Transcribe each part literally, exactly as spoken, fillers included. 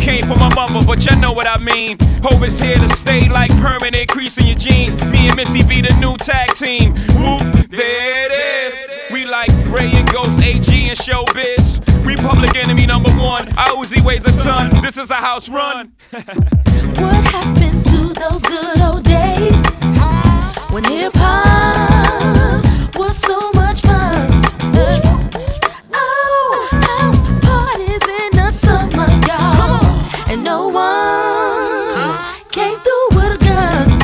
came from my mother, but you know what I mean. Hope is here to stay like permanent crease in your jeans. Me and Missy be the new tag team. Whoop, there it is. We like Ray and Ghost, A G and Showbiz. We public enemy number one. Our Uzi weighs a ton. This is a house run. What happened to those good old days when hip hop was so much fun? Oh, house parties in the summer, y'all, and no one came through with a gun.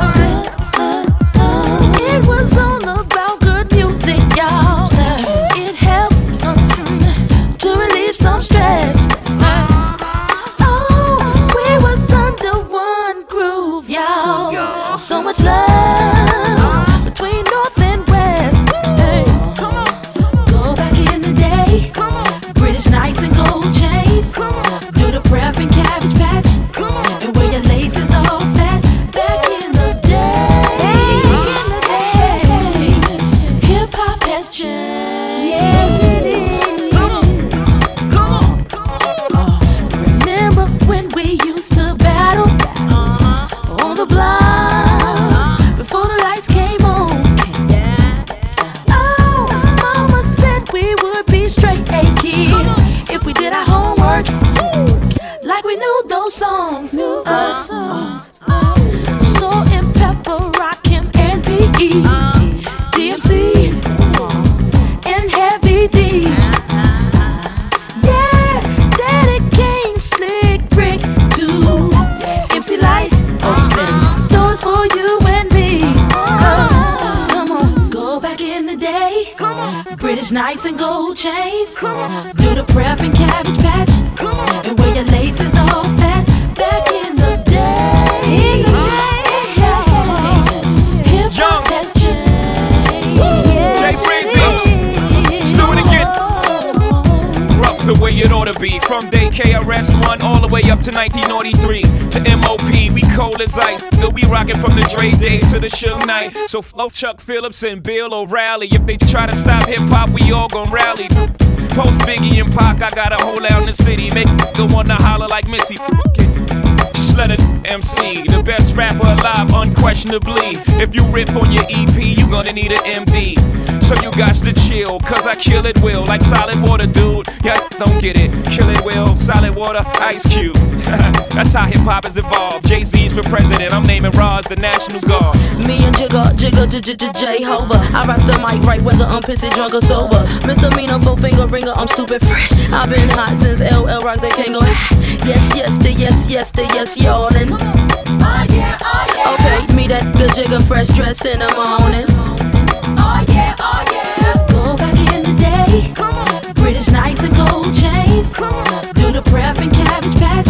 It was all about good music, y'all. It helped um, to relieve some stress. So much love between North and West. Hey. Go back in the day, British Knights and gold chains. Do the prep and Cabbage Patch, and wear your laces all fat. Back in the day, hip hop has changed. Yes, it is. Come on, come on. Remember when we used to battle on the block? Came on. Oh, mama said we would be straight A kids if we did our homework, like we knew those songs. Uh, uh, uh. Salt and Pepper, Rakim and P E, D M C and Heavy D. Yeah, Daddy Kane, Slick Rick too. M C Light, open doors for you and me. British Knights and gold chains. Do the prep and Cabbage Patch, and wear your laces all fat. Back in the day, hip hop has changed. Jay Breezy, let's do it again. Rough the way it ought to be. From day K R S One all the way up to nineteen ninety-three to M O P. We cold as ice. We rockin' from the Dre Day to the Suge Knight. So flow Chuck Phillips and Bill O'Reilly. If they try to stop hip hop, we all gon' rally. Post Biggie and Pac, I got a hole out in the city. Make go wanna holler like Missy. Just let it M C, the best rapper alive, unquestionably. If you riff on your E P, you gonna need an M D. So you got to chill, cause I kill it will. Like solid water, dude. Yeah, don't get it. Kill it will. Solid water, Ice Cube. That's how hip hop has evolved. Jay-Z's for president. I'm naming Roz the National Guard. Me and Jigga, Jigga, J-Hova. I rock the mic right whether I'm pissy, drunk or sober. Misdemeanor, four finger ringer, I'm stupid fresh. I've been hot since L L Rock, they can't go. Yes, yes, the yes, yes, the yes, y'all. And oh yeah, oh yeah. Okay, me that good Jigga, fresh dress in the morning. Oh yeah, oh yeah. Go back in the day, British Knights and gold chains. Do the prep and Cabbage Patch.